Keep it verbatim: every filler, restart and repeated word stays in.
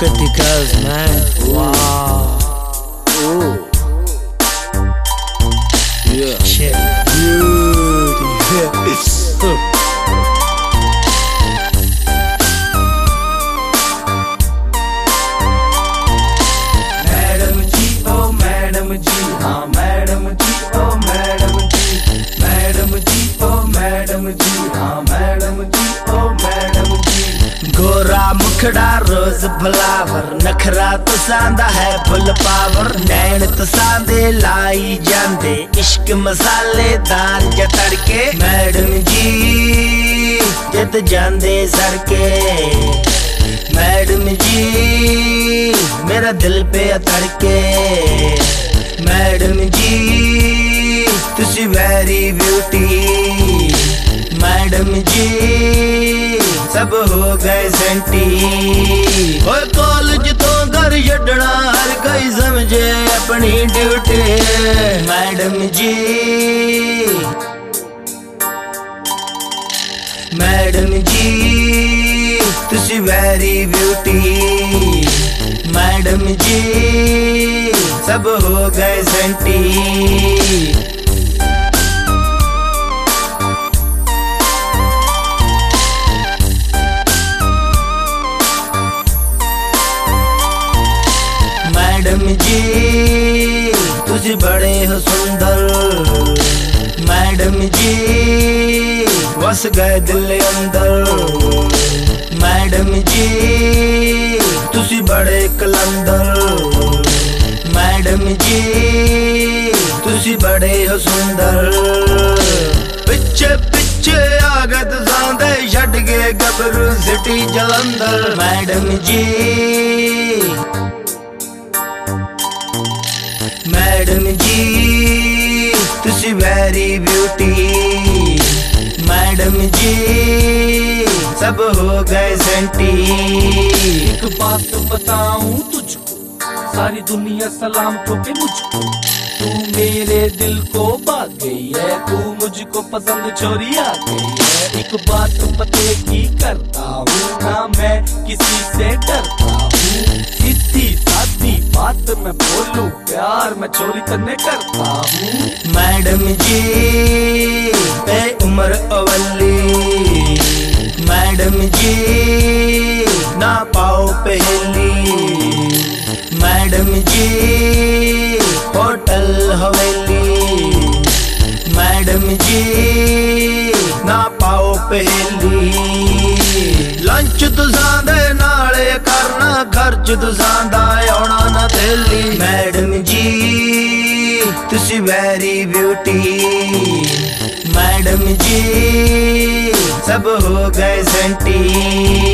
Look at the girls, man. Wow. Ooh. Yeah. Shit. Beauty. Madam ji ओ madam ji, हाँ madam ji ओ madam ji, madam ji ओ madam ji, हाँ madam ji ओ मैडम जी। गोरा मुखड़ा रोज फ्लावर, नखरा तो सांदा है फुल पावर, नैन तो सांदे लाई जांदे, इश्क मसालेदार जा तड़के। मैडम जी जद जांदे सड़के, मैडम जी मेरा दिल पे तड़के। मैडम जी तुसी वेरी ब्यूटी, मैडम जी सब हो गए सेंटी। ओए कॉलेज तो घर छड़ना हर कोई समझे अपनी duty. Madam ji madam ji तुसी वेरी ब्यूटी, मैडम जी सब हो गए सेंटी। मैडम जी तुझे बड़े हो सुंदर, मैडम जी बस गए दिल अंदर। मैडम जी तुझे बड़े कलंदर, मैडम जी तुझे बड़े हो सुंदर। पिछे पिछे आ गए तुसांदे छड़ के गबरू city Jalandhar. Madam ji madam ji तुसी वेरी ब्यूटी, मैडम जी सब हो गए सेंटी। एक बात बताऊं तुझको, सारी दुनिया सलाम ठोके मुझको, तू मेरे दिल को भाग गई है, तू मुझको पसंद छोरी आ गई है। एक बात पते की करता हूँ ना मैं किसी से डरता हूँ, सीधी सादी बात मैं बोलूं प्यार मैं चोरी करने करता हूँ। मैडम जी ए उम्र अवली, मैडम जी ना पाओ पहली। Madam ji hotel Haveli, madam ji ना पाओ पहली। लंच तुसां दे नाले करना, खर्च तुसां दा आउणा ना दिल्ली। मैडम जी तुसी वेरी ब्यूटी, मैडम जी सब हो गए सेंटी।